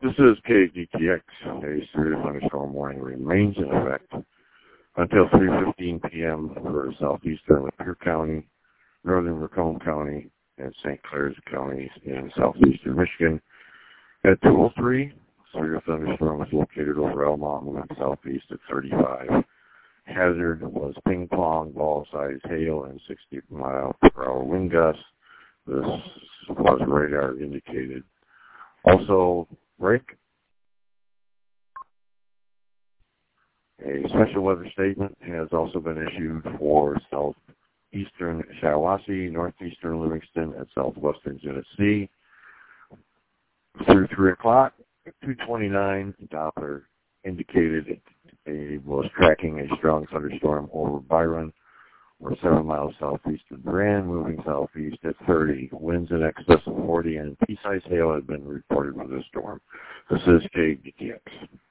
This is KDTX. A severe thunderstorm warning remains in effect until 3:15 p.m. for southeastern Lapeer County, northern Macomb County, and St. Clairs counties in southeastern Michigan. At 2:03, severe thunderstorm is located over Elm Mountain southeast at 35. Hazard was ping pong ball-sized hail and 60-mile-per-hour wind gusts. This was radar indicated. Also, break. A special weather statement has also been issued for southeastern Shiawassee, northeastern Livingston, and southwestern Genesee. Through 3 o'clock, 229, Doppler indicated it was tracking a strong thunderstorm over Byron, or 7 miles southeast of Duran, moving southeast at 30. Winds in excess of 40 and pea-sized hail had been reported with the storm. This is KDTX.